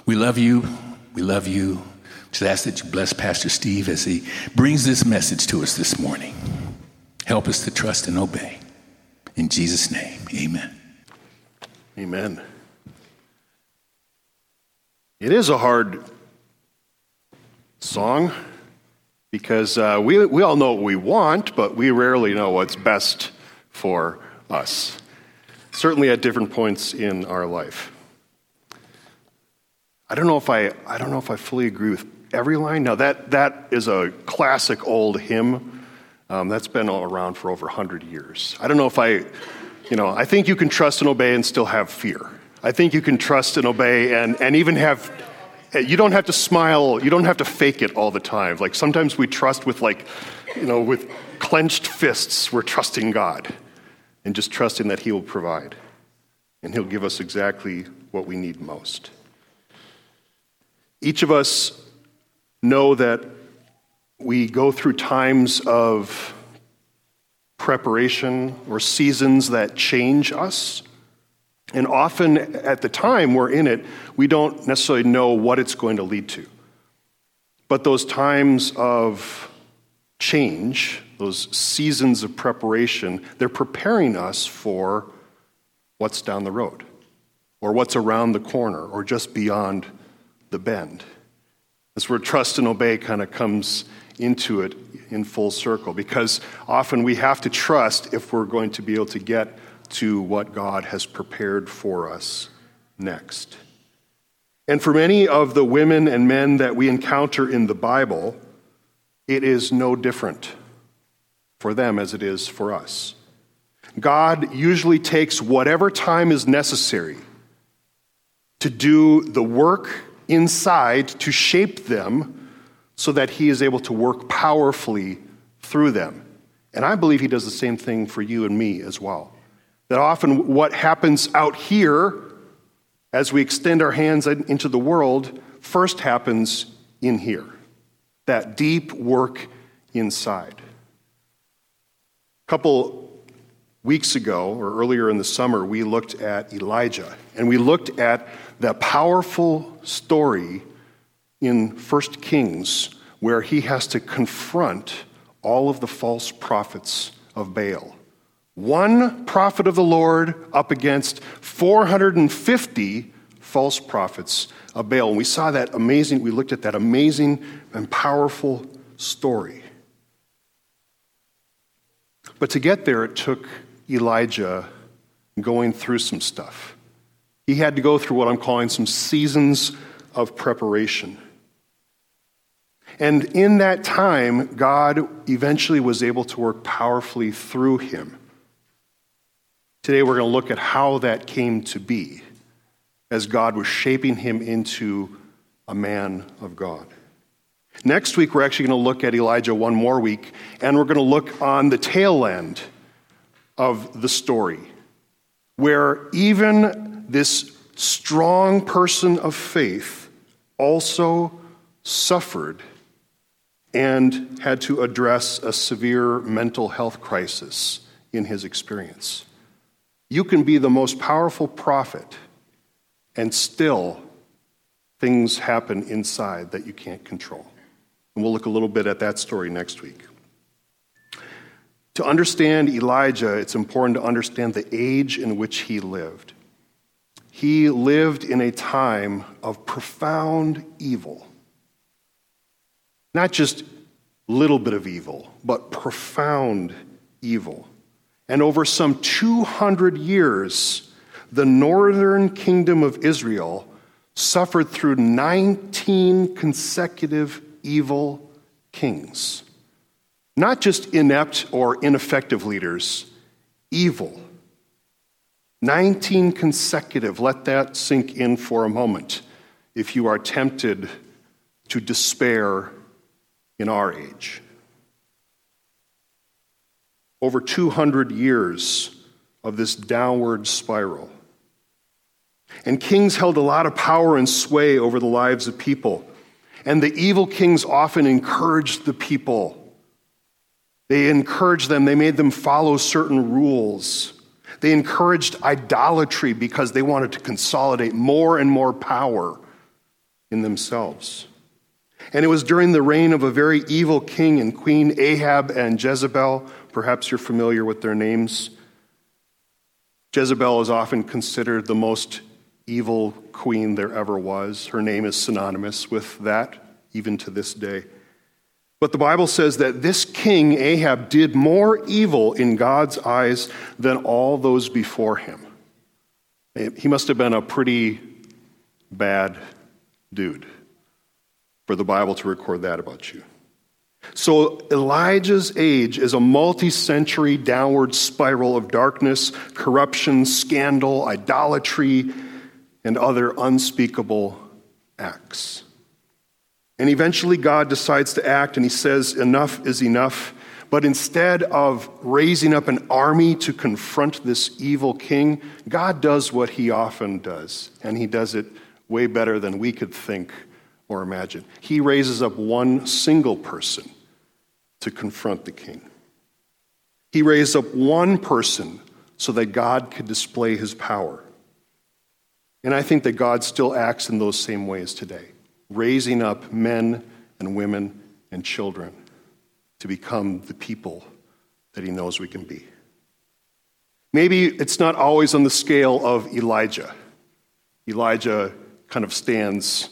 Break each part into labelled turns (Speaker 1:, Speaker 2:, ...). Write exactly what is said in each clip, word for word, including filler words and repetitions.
Speaker 1: We love you. We love you. Just ask that you bless Pastor Steve as he brings this message to us this morning. Help us to trust and obey. In Jesus' name, amen.
Speaker 2: Amen. It is a hard song because uh, we, we all know what we want, but we rarely know what's best for us, certainly at different points in our life. I don't know if I I don't know if I fully agree with every line. Now that that is a classic old hymn um, that's been all around for over a hundred years. I don't know if I, you know, I think you can trust and obey and still have fear. I think you can trust and obey and and even have. You don't have to smile. You don't have to fake it all the time. Like sometimes we trust with like, you know, with clenched fists. We're trusting God and just trusting that He will provide and He'll give us exactly what we need most. Each of us know that we go through times of preparation or seasons that change us. And often at the time we're in it, we don't necessarily know what it's going to lead to. But those times of change, those seasons of preparation, they're preparing us for what's down the road or what's around the corner or just beyond the bend. That's where trust and obey kind of comes into it in full circle, because often we have to trust if we're going to be able to get to what God has prepared for us next. And for many of the women and men that we encounter in the Bible, it is no different for them as it is for us. God usually takes whatever time is necessary to do the work inside to shape them so that He is able to work powerfully through them. And I believe He does the same thing for you and me as well. That often what happens out here as we extend our hands into the world first happens in here. That deep work inside. A couple weeks ago, or earlier in the summer, we looked at Elijah. And we looked at that powerful story in First Kings where he has to confront all of the false prophets of Baal. One prophet of the Lord up against four hundred fifty false prophets of Baal. And we saw that amazing, we looked at that amazing and powerful story. But to get there, it took Elijah going through some stuff. He had to go through what I'm calling some seasons of preparation. And in that time, God eventually was able to work powerfully through him. Today we're going to look at how that came to be as God was shaping him into a man of God. Next week, we're actually going to look at Elijah one more week, and we're going to look on the tail end of the story, where even this strong person of faith also suffered and had to address a severe mental health crisis in his experience. You can be the most powerful prophet, and still things happen inside that you can't control. And we'll look a little bit at that story next week. To understand Elijah, it's important to understand the age in which he lived. He lived in a time of profound evil. Not just a little bit of evil, but profound evil. And over some two hundred years, the northern kingdom of Israel suffered through nineteen consecutive evil kings. Not just inept or ineffective leaders, evil. nineteen consecutive. Let that sink in for a moment if you are tempted to despair in our age. Over two hundred years of this downward spiral. And kings held a lot of power and sway over the lives of people. And the evil kings often encouraged the people. They encouraged them, they made them follow certain rules. They encouraged idolatry because they wanted to consolidate more and more power in themselves. And it was during the reign of a very evil king and queen, Ahab and Jezebel. Perhaps you're familiar with their names. Jezebel is often considered the most evil queen there ever was. Her name is synonymous with that, even to this day. But the Bible says that this king, Ahab, did more evil in God's eyes than all those before him. He must have been a pretty bad dude for the Bible to record that about you. So Elijah's age is a multi-century downward spiral of darkness, corruption, scandal, idolatry, and other unspeakable acts. And eventually God decides to act, and he says enough is enough. But instead of raising up an army to confront this evil king, God does what he often does, and he does it way better than we could think or imagine. He raises up one single person to confront the king. He raised up one person so that God could display his power. And I think that God still acts in those same ways today, raising up men and women and children to become the people that he knows we can be. Maybe it's not always on the scale of Elijah. Elijah kind of stands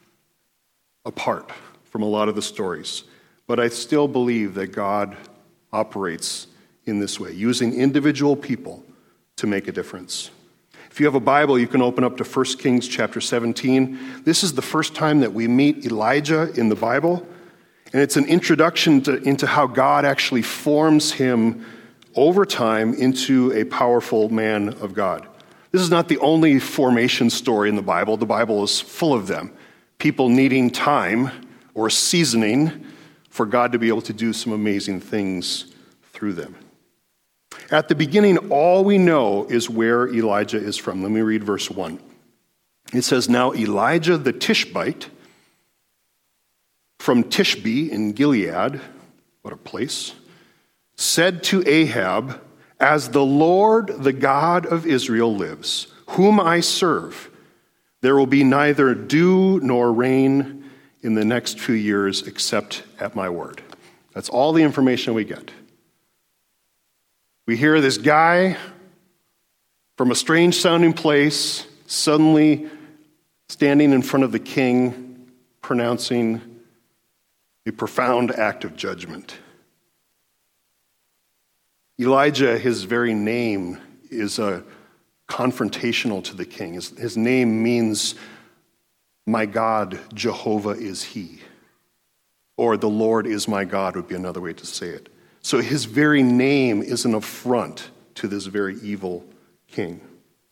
Speaker 2: apart from a lot of the stories. But I still believe that God operates in this way, using individual people to make a difference. If you have a Bible, you can open up to First Kings chapter seventeen. This is the first time that we meet Elijah in the Bible, and it's an introduction to, into how God actually forms him over time into a powerful man of God. This is not the only formation story in the Bible. The Bible is full of them. People needing time or seasoning for God to be able to do some amazing things through them. At the beginning, all we know is where Elijah is from. Let me read verse one. It says, "Now Elijah the Tishbite from Tishbe in Gilead," what a place, "said to Ahab, 'As the Lord, the God of Israel lives, whom I serve, there will be neither dew nor rain in the next few years except at my word.'" That's all the information we get. We hear this guy from a strange sounding place suddenly standing in front of the king, pronouncing a profound act of judgment. Elijah, his very name, is a confrontational to the king. His, his name means, "My God, Jehovah is he." Or "the Lord is my God" would be another way to say it. So his very name is an affront to this very evil king.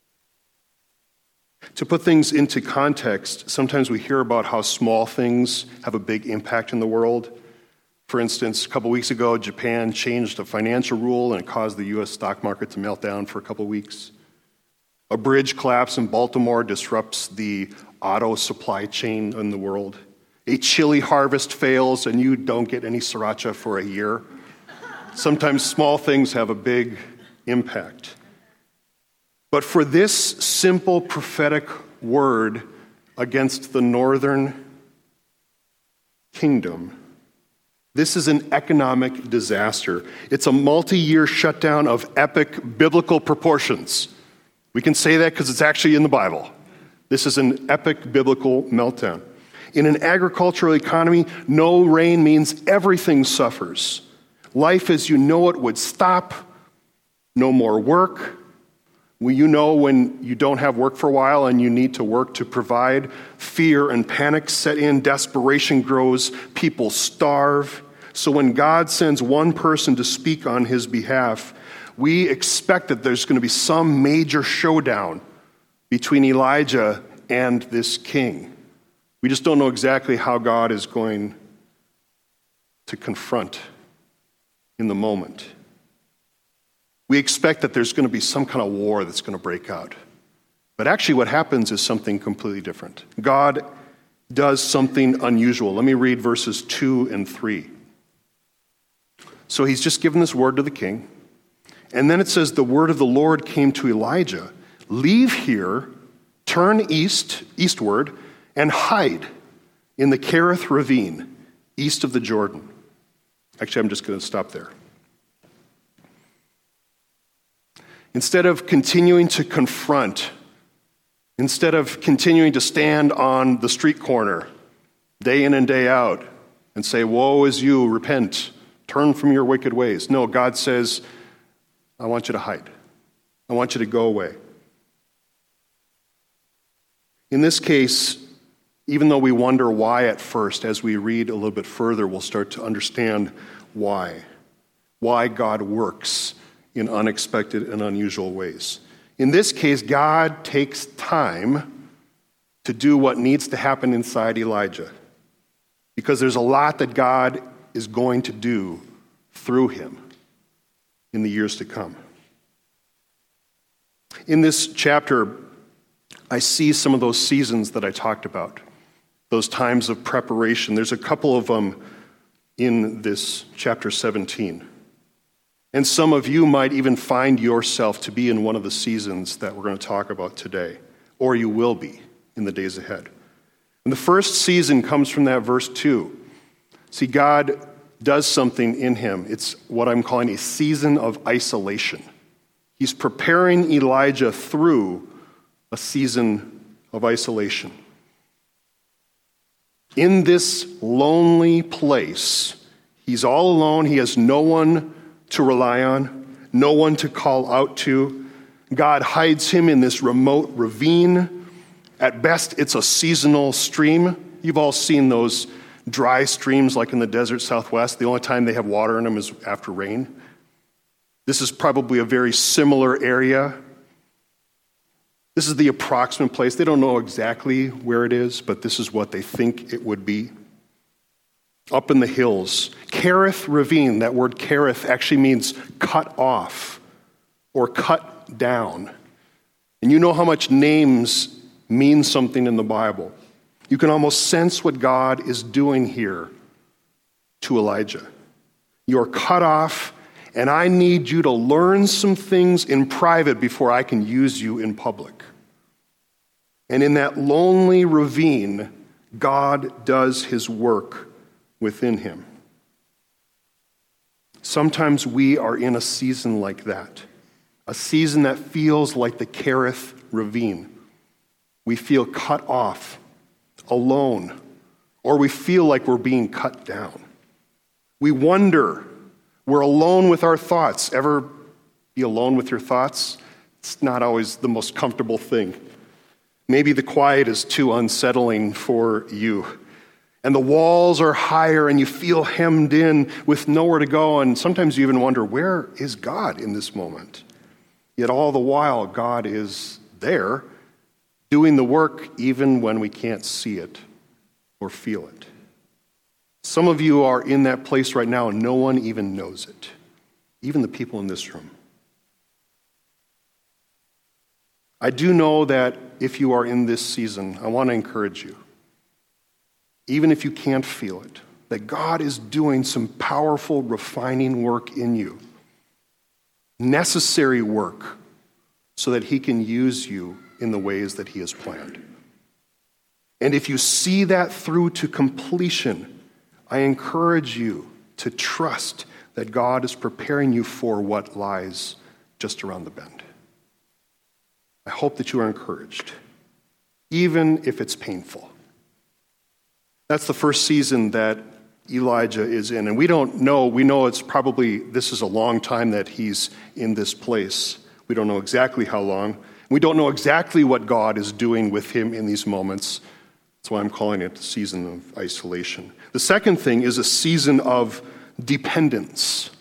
Speaker 2: To put things into context, sometimes we hear about how small things have a big impact in the world. For instance, a couple weeks ago, Japan changed a financial rule and it caused the U S stock market to melt down for a couple weeks. A bridge collapse in Baltimore disrupts the auto supply chain in the world. A chili harvest fails and you don't get any sriracha for a year. Sometimes small things have a big impact. But for this simple prophetic word against the northern kingdom, this is an economic disaster. It's a multi-year shutdown of epic biblical proportions. We can say that because it's actually in the Bible. This is an epic biblical meltdown. In an agricultural economy, no rain means everything suffers. Life as you know it would stop. No more work. Well, you know when you don't have work for a while and you need to work to provide, fear and panic set in, desperation grows, people starve. So when God sends one person to speak on his behalf, we expect that there's going to be some major showdown between Elijah and this king. We just don't know exactly how God is going to confront in the moment. We expect that there's going to be some kind of war that's going to break out. But actually what happens is something completely different. God does something unusual. Let me read verses two and three. So he's just given this word to the king. And then it says, "The word of the Lord came to Elijah. Leave here, turn east, eastward, and hide in the Kerith ravine east of the Jordan. Actually, I'm just going to stop there. Instead of continuing to confront, instead of continuing to stand on the street corner day in and day out and say, woe is you, repent, turn from your wicked ways. No, God says, I want you to hide. I want you to go away. In this case, even though we wonder why at first, as we read a little bit further, we'll start to understand why. Why God works in unexpected and unusual ways. In this case, God takes time to do what needs to happen inside Elijah, because there's a lot that God is going to do through him in the years to come. In this chapter, I see some of those seasons that I talked about, those times of preparation. There's a couple of them in this chapter seventeen. And some of you might even find yourself to be in one of the seasons that we're going to talk about today, or you will be in the days ahead. And the first season comes from that verse two. See, God does something in him. It's what I'm calling a season of isolation. He's preparing Elijah through a season of isolation. In this lonely place, he's all alone. He has no one to rely on, no one to call out to. God hides him in this remote ravine. At best, it's a seasonal stream. You've all seen those dry streams like in the desert Southwest. The only time they have water in them is after rain. This is probably a very similar area. This is the approximate place. They don't know exactly where it is, but this is what they think it would be. Up in the hills. Kerith ravine, that word Kerith actually means cut off or cut down. And you know how much names mean something in the Bible. You can almost sense what God is doing here to Elijah. You're cut off, and I need you to learn some things in private before I can use you in public. And in that lonely ravine, God does his work within him. Sometimes we are in a season like that, a season that feels like the Kerith ravine. We feel cut off, alone, or we feel like we're being cut down. We wonder, we're alone with our thoughts. Ever be alone with your thoughts? It's not always the most comfortable thing. Maybe the quiet is too unsettling for you. And the walls are higher and you feel hemmed in with nowhere to go. And sometimes you even wonder, where is God in this moment? Yet all the while, God is there doing the work even when we can't see it or feel it. Some of you are in that place right now and no one even knows it, even the people in this room. I do know that if you are in this season, I want to encourage you, even if you can't feel it, that God is doing some powerful refining work in you, necessary work, so that he can use you in the ways that he has planned. And if you see that through to completion, I encourage you to trust that God is preparing you for what lies just around the bend. I hope that you are encouraged, even if it's painful. That's the first season that Elijah is in. And we don't know, we know it's probably, this is a long time that he's in this place. We don't know exactly how long. We don't know exactly what God is doing with him in these moments. That's why I'm calling it a season of isolation. The second thing is a season of dependence.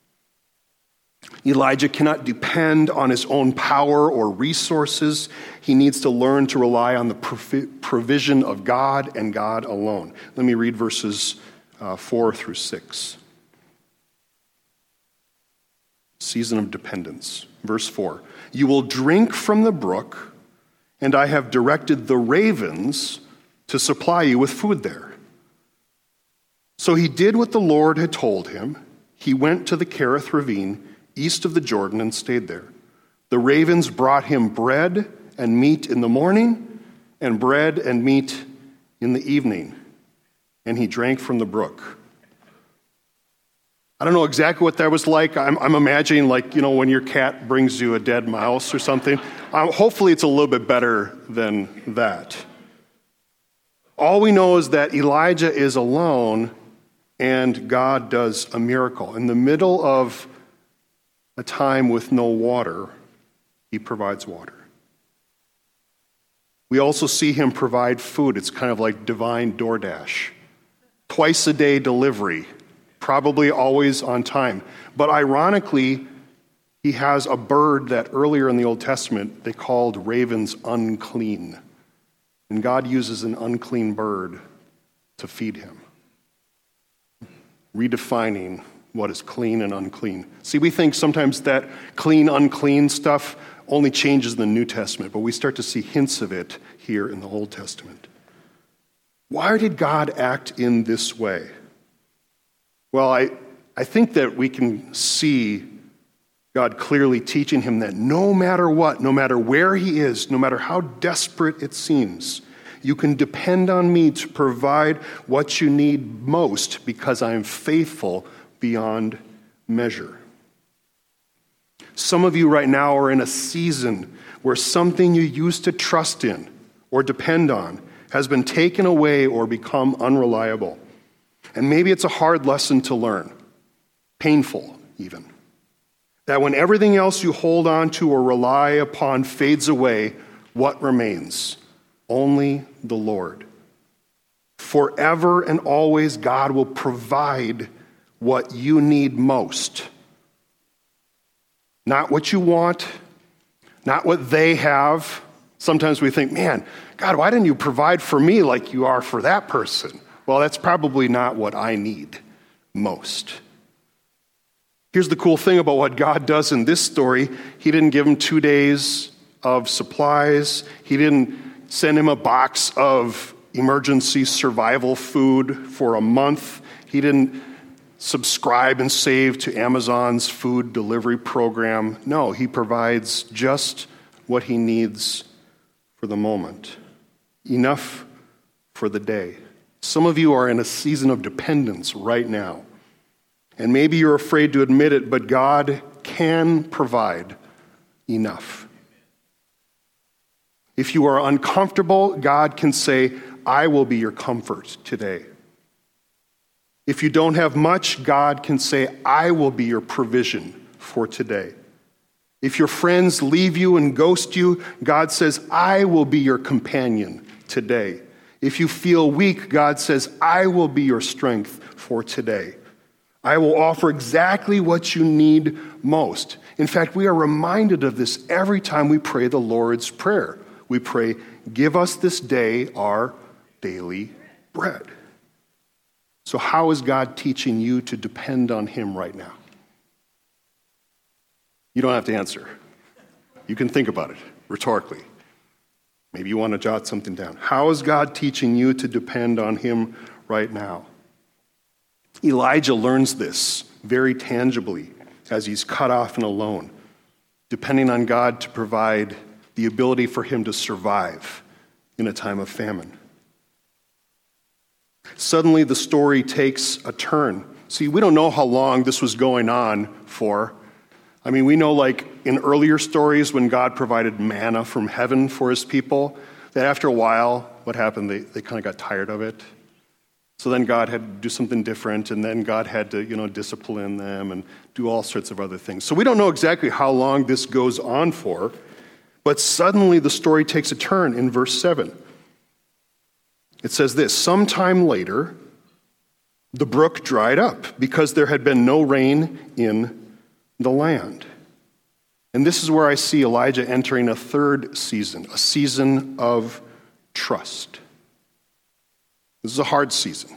Speaker 2: Elijah cannot depend on his own power or resources. He needs to learn to rely on the provision of God and God alone. Let me read verses uh, four through six. Season of dependence. Verse four. You will drink from the brook, and I have directed the ravens to supply you with food there. So he did what the Lord had told him. He went to the Kerith ravine, east of the Jordan, and stayed there. The ravens brought him bread and meat in the morning, and bread and meat in the evening, and he drank from the brook. I don't know exactly what that was like. I'm, I'm imagining, like, you know, when your cat brings you a dead mouse or something. Um, hopefully it's a little bit better than that. All we know is that Elijah is alone and God does a miracle. In the middle of a time with no water, he provides water. We also see him provide food. It's kind of like divine DoorDash. Twice a day delivery, probably always on time. But ironically, he has a bird that earlier in the Old Testament they called ravens unclean. And God uses an unclean bird to feed him, redefining what is clean and unclean. See, we think sometimes that clean, unclean stuff only changes in the New Testament, but we start to see hints of it here in the Old Testament. Why did God act in this way? Well, I, I think that we can see God clearly teaching him that no matter what, no matter where he is, no matter how desperate it seems, you can depend on me to provide what you need most because I am faithful beyond measure. Some of you right now are in a season where something you used to trust in or depend on has been taken away or become unreliable. And maybe it's a hard lesson to learn, painful even. That when everything else you hold on to or rely upon fades away, what remains? Only the Lord. Forever and always, God will provide what you need most. Not what you want, not what they have. Sometimes we think, man, God, why didn't you provide for me like you are for that person? Well, that's probably not what I need most. Here's the cool thing about what God does in this story. He didn't give him two days of supplies. He didn't send him a box of emergency survival food for a month. He didn't subscribe and save to Amazon's food delivery program. No, he provides just what he needs for the moment. Enough for the day. Some of you are in a season of dependence right now. And maybe you're afraid to admit it, but God can provide enough. If you are uncomfortable, God can say, I will be your comfort today. If you don't have much, God can say, I will be your provision for today. If your friends leave you and ghost you, God says, I will be your companion today. If you feel weak, God says, I will be your strength for today. I will offer exactly what you need most. In fact, we are reminded of this every time we pray the Lord's Prayer. We pray, give us this day our daily bread. So how is God teaching you to depend on him right now? You don't have to answer. You can think about it rhetorically. Maybe you want to jot something down. How is God teaching you to depend on him right now? Elijah learns this very tangibly as he's cut off and alone, depending on God to provide the ability for him to survive in a time of famine. Suddenly, the story takes a turn. See, we don't know how long this was going on for. I mean, we know, like, in earlier stories when God provided manna from heaven for his people, that after a while, what happened? They, they kind of got tired of it. So then God had to do something different, and then God had to, you know, discipline them and do all sorts of other things. So we don't know exactly how long this goes on for, but suddenly the story takes a turn in verse seven. It says this, sometime later, the brook dried up because there had been no rain in the land. And this is where I see Elijah entering a third season, a season of trust. This is a hard season.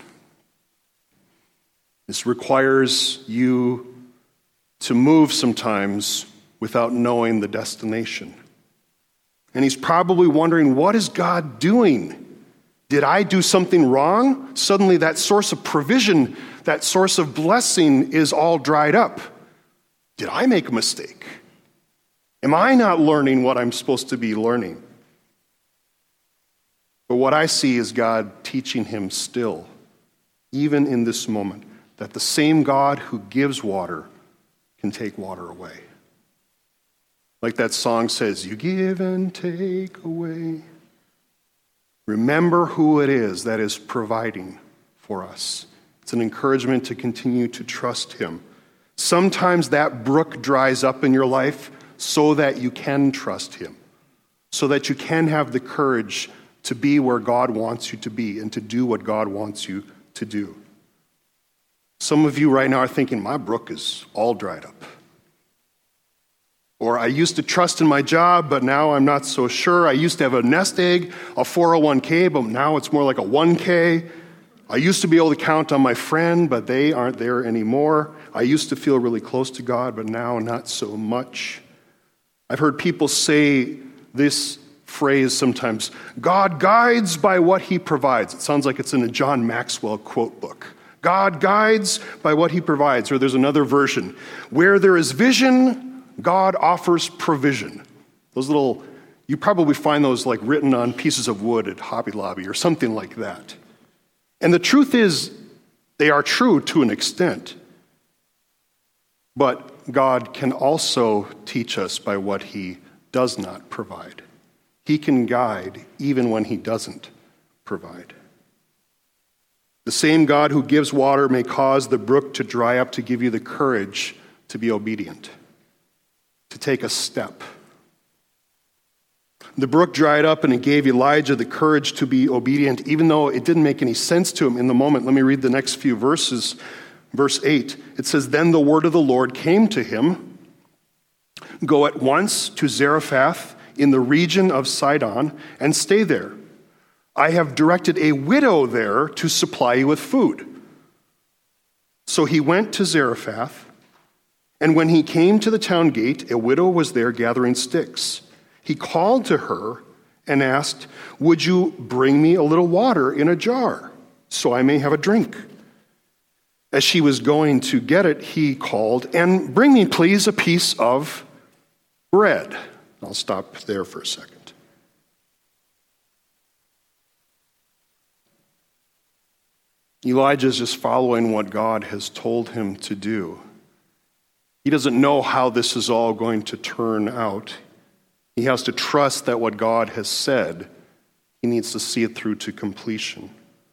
Speaker 2: This requires you to move sometimes without knowing the destination. And he's probably wondering, what is God doing? Did I do something wrong? Suddenly that source of provision, that source of blessing is all dried up. Did I make a mistake? Am I not learning what I'm supposed to be learning? But what I see is God teaching him still, even in this moment, that the same God who gives water can take water away. Like that song says, you give and take away. Remember who it is that is providing for us. It's an encouragement to continue to trust him. Sometimes that brook dries up in your life so that you can trust him, so that you can have the courage to be where God wants you to be and to do what God wants you to do. Some of you right now are thinking, my brook is all dried up. Or I used to trust in my job, but now I'm not so sure. I used to have a nest egg, a four oh one k, but now it's more like a one k. I used to be able to count on my friend, but they aren't there anymore. I used to feel really close to God, but now not so much. I've heard people say this phrase sometimes, God guides by what he provides. It sounds like it's in a John Maxwell quote book. God guides by what he provides. Or there's another version. Where there is vision, God offers provision. Those little, you probably find those like written on pieces of wood at Hobby Lobby or something like that. And the truth is, they are true to an extent. But God can also teach us by what he does not provide. He can guide even when he doesn't provide. The same God who gives water may cause the brook to dry up to give you the courage to be obedient, to take a step. The brook dried up and it gave Elijah the courage to be obedient, even though it didn't make any sense to him in the moment. Let me read the next few verses. Verse eight, it says, Then the word of the Lord came to him, Go at once to Zarephath in the region of Sidon and stay there. I have directed a widow there to supply you with food. So he went to Zarephath, and when he came to the town gate, a widow was there gathering sticks. He called to her and asked, Would you bring me a little water in a jar so I may have a drink? As she was going to get it, he called, And bring me, please, a piece of bread. I'll stop there for a second. Elijah is just following what God has told him to do. He doesn't know how this is all going to turn out. He has to trust that what God has said, he needs to see it through to completion.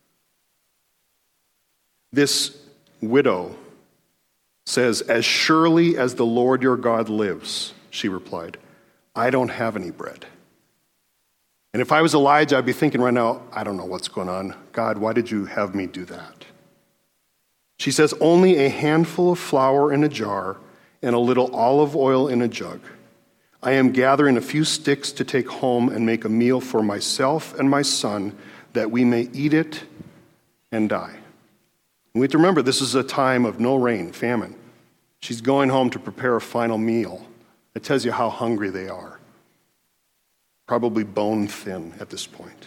Speaker 2: This widow says, As surely as the Lord your God lives, she replied, I don't have any bread. And if I was Elijah, I'd be thinking right now, I don't know what's going on. God, why did you have me do that? She says, Only a handful of flour in a jar and a little olive oil in a jug. I am gathering a few sticks to take home and make a meal for myself and my son, that we may eat it and die. And we have to remember, this is a time of no rain, famine. She's going home to prepare a final meal. It tells you how hungry they are. Probably bone thin at this point.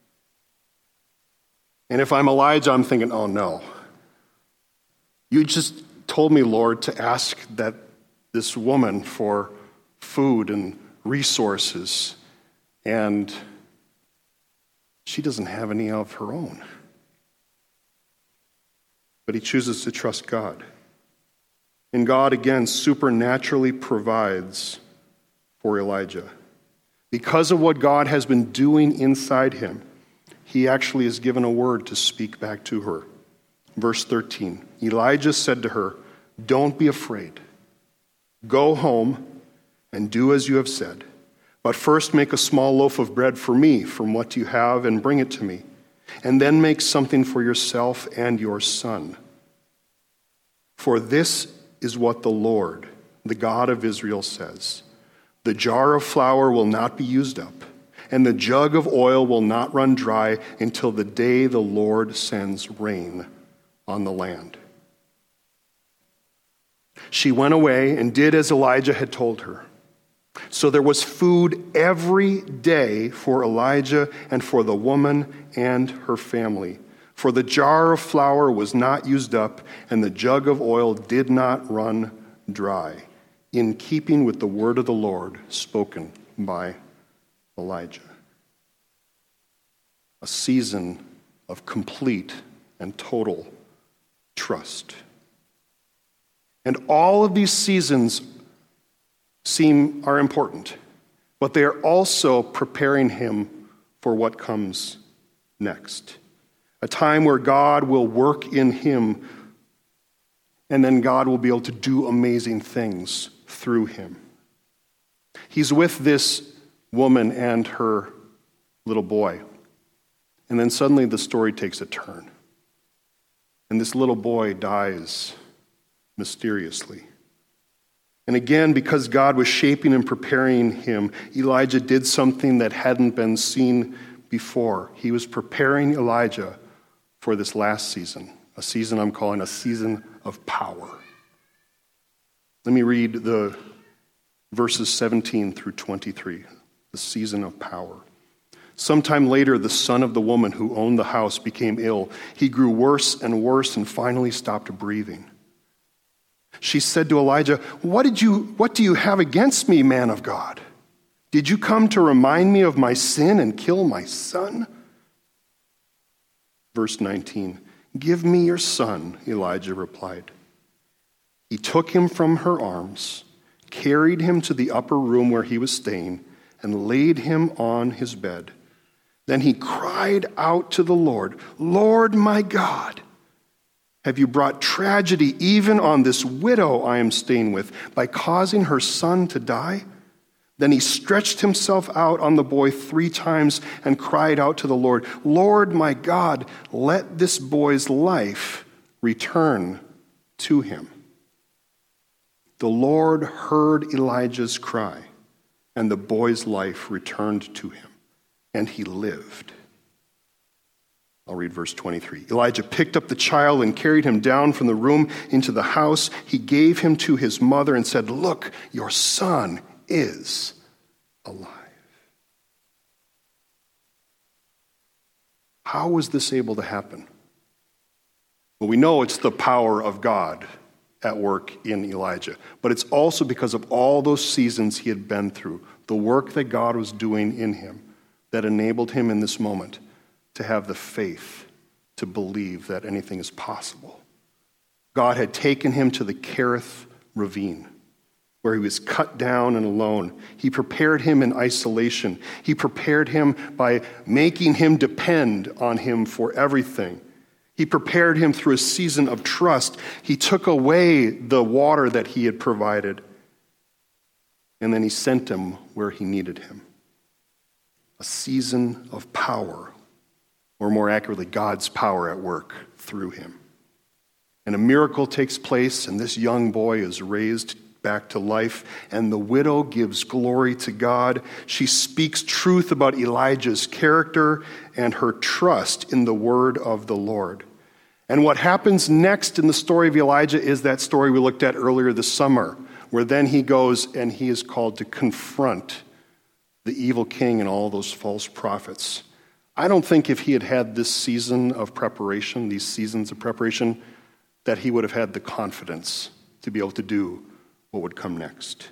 Speaker 2: And if I'm Elijah, I'm thinking, oh no. You just told me, Lord, to ask that this woman for food and resources, and she doesn't have any of her own. But he chooses to trust God. And God, again, supernaturally provides for Elijah. Because of what God has been doing inside him, he actually is given a word to speak back to her. Verse thirteen, Elijah said to her, Don't be afraid. Go home and do as you have said. But first make a small loaf of bread for me from what you have and bring it to me. And then make something for yourself and your son. For this is what the Lord, the God of Israel, says. The jar of flour will not be used up, and the jug of oil will not run dry until the day the Lord sends rain on the land. She went away and did as Elijah had told her. So there was food every day for Elijah and for the woman and her family. For the jar of flour was not used up, and the jug of oil did not run dry, in keeping with the word of the Lord spoken by Elijah. a season of complete and total trust. And all of these seasons seem are important, but they are also preparing him for what comes next. A time where God will work in him, and then God will be able to do amazing things through him. He's with this woman and her little boy, and then suddenly the story takes a turn. And this little boy dies mysteriously. And again, because God was shaping and preparing him, Elijah did something that hadn't been seen before. He was preparing Elijah for this last season, a season I'm calling a season of power. Let me read the verses seventeen through twenty-three, the season of power. Sometime later, the son of the woman who owned the house became ill. He grew worse and worse and finally stopped breathing. She said to Elijah, What did you, what do you have against me, man of God? Did you come to remind me of my sin and kill my son? Verse nineteen, Give me your son, Elijah replied. He took him from her arms, carried him to the upper room where he was staying, and laid him on his bed. Then he cried out to the Lord, Lord my God, have you brought tragedy even on this widow I am staying with by causing her son to die? Then he stretched himself out on the boy three times and cried out to the Lord, Lord my God, let this boy's life return to him. The Lord heard Elijah's cry, and the boy's life returned to him, and he lived. I'll read verse twenty-three. Elijah picked up the child and carried him down from the room into the house. He gave him to his mother and said, Look, your son is alive. How was this able to happen? Well, we know it's the power of God at work in Elijah, but it's also because of all those seasons he had been through, the work that God was doing in him that enabled him in this moment to have the faith to believe that anything is possible. God had taken him to the Kerith ravine, where he was cut down and alone. He prepared him in isolation. He prepared him by making him depend on him for everything. He prepared him through a season of trust. He took away the water that he had provided, and then he sent him where he needed him. A season of power, or more accurately, God's power at work through him. And a miracle takes place, and this young boy is raised back to life, and the widow gives glory to God. She speaks truth about Elijah's character and her trust in the word of the Lord. And what happens next in the story of Elijah is that story we looked at earlier this summer, where then he goes and he is called to confront the evil king and all those false prophets. I don't think if he had had this season of preparation, these seasons of preparation, that he would have had the confidence to be able to do what would come next.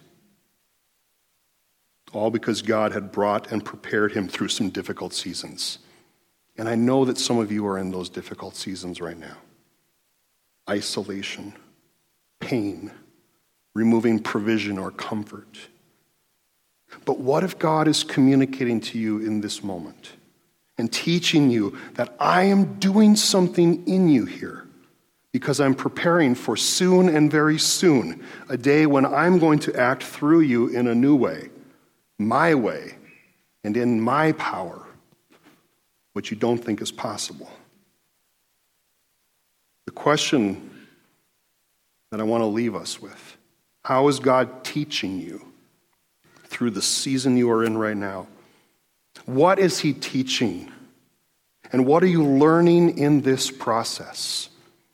Speaker 2: All because God had brought and prepared him through some difficult seasons. And I know that some of you are in those difficult seasons right now. Isolation, pain, removing provision or comfort. But what if God is communicating to you in this moment and teaching you that I am doing something in you here because I'm preparing for soon and very soon a day when I'm going to act through you in a new way, my way, and in my power, which you don't think is possible. The question that I want to leave us with, how is God teaching you through the season you are in right now? What is he teaching? And what are you learning in this process?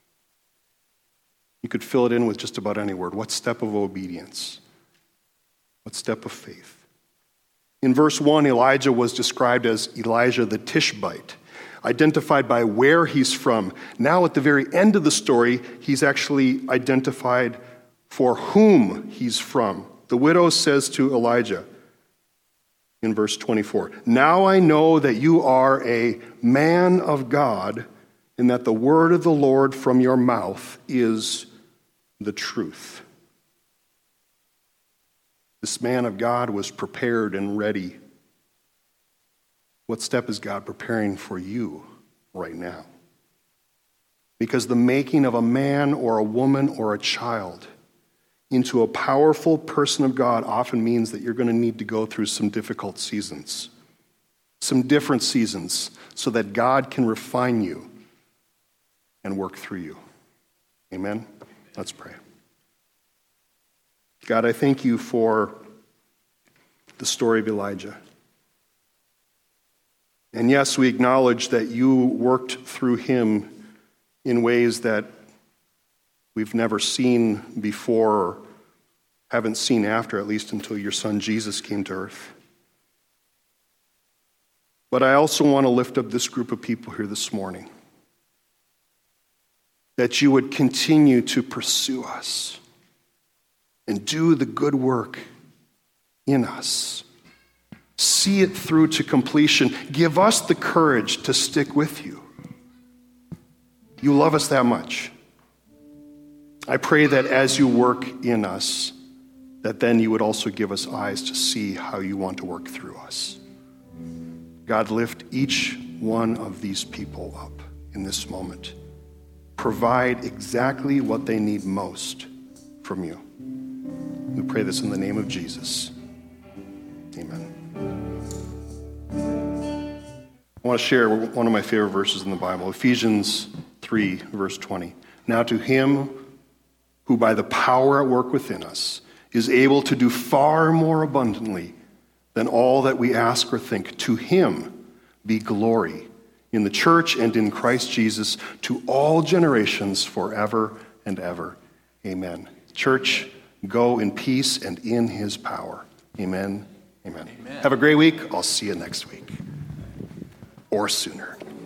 Speaker 2: You could fill it in with just about any word. What step of obedience? What step of faith? In verse one, Elijah was described as Elijah the Tishbite, identified by where he's from. Now at the very end of the story, he's actually identified for whom he's from. The widow says to Elijah, in verse twenty-four. Now I know that you are a man of God, and that the word of the Lord from your mouth is the truth. This man of God was prepared and ready. What step is God preparing for you right now? Because the making of a man or a woman or a child into a powerful person of God often means that you're going to need to go through some difficult seasons, some different seasons, so that God can refine you and work through you. Amen? Let's pray. God, I thank you for the story of Elijah. And yes, we acknowledge that you worked through him in ways that we've never seen before or haven't seen after, at least until your son Jesus came to earth. But I also want to lift up this group of people here this morning, that you would continue to pursue us and do the good work in us. See it through to completion. Give us the courage to stick with you. You love us that much. I pray that as you work in us, that then you would also give us eyes to see how you want to work through us. God, lift each one of these people up in this moment. Provide exactly what they need most from you. We pray this in the name of Jesus. Amen. I want to share one of my favorite verses in the Bible, Ephesians three, verse twenty. Now to him who by the power at work within us is able to do far more abundantly than all that we ask or think, to him be glory in the church and in Christ Jesus to all generations forever and ever. Amen. Church, go in peace and in his power. Amen. Amen. Amen. Have a great week. I'll see you next week. Or sooner.